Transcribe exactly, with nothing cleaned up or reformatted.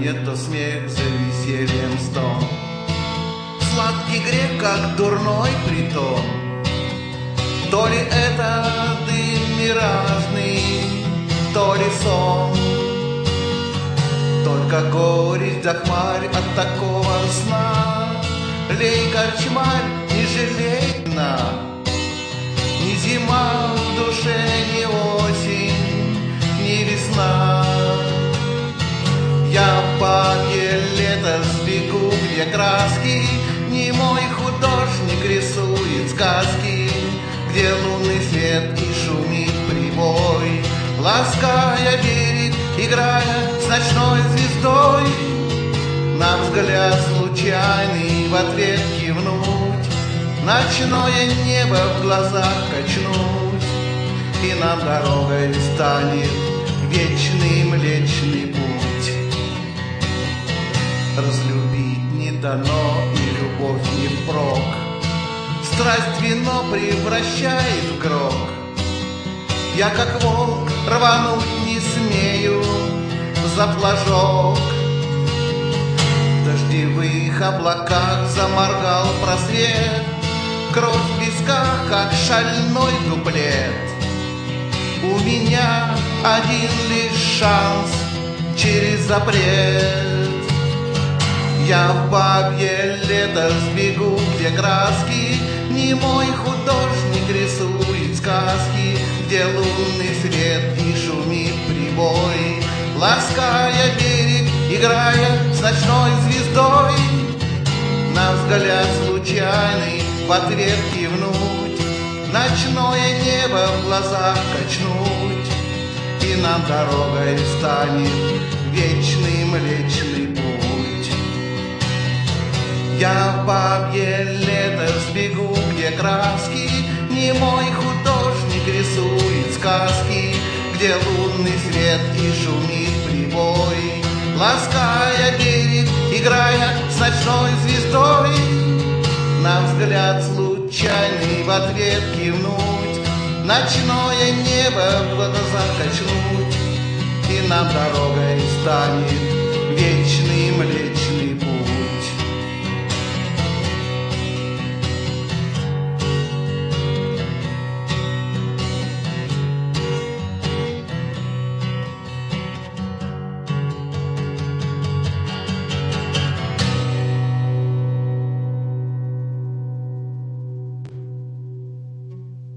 нет, то смех за весельем стон. Сладкий грех, как дурной притон. То ли это дым миражный, то ли сон. Только горечь да хмарь от такого сна. Лей, корчмарь, не жалей дна. Ни зима в душе, ни осень, ни весна. Я в бабье лето сбегу, где краски. Немой художник рисует сказки, где лунный свет и шумит прибой, лаская берег, играя с ночной звездой. На взгляд случайный в ответ кивнуть, ночное небо в глазах качнуть, и нам дорогой станет вечный Млечный Путь. Разлюбить не дано, и любовь не впрок. Страсть вино превращает в грок. Я, как волк, рвануть не смею за флажок. В дождевых облаках заморгал просвет, кровь в висках, как шальной дуплет. У меня один лишь шанс через запрет. Я в бабье лето сбегу, где краски. Немой художник рисует сказки, где лунный свет и шумит прибой, лаская берег, играя с ночной звездой. На взгляд случайный в ответ кивнуть, ночное небо в глазах качнуть, и нам дорогой станет вечный Млечный Путь. Я в бабье лето сбегу, где краски. Немой художник рисует сказки, где лунный свет и шумит прибой, лаская берег, играя с ночной звездой. На взгляд случайный в ответ кивнуть, ночное небо в глазах качнуть, и нам дорогой станет вечный Млечный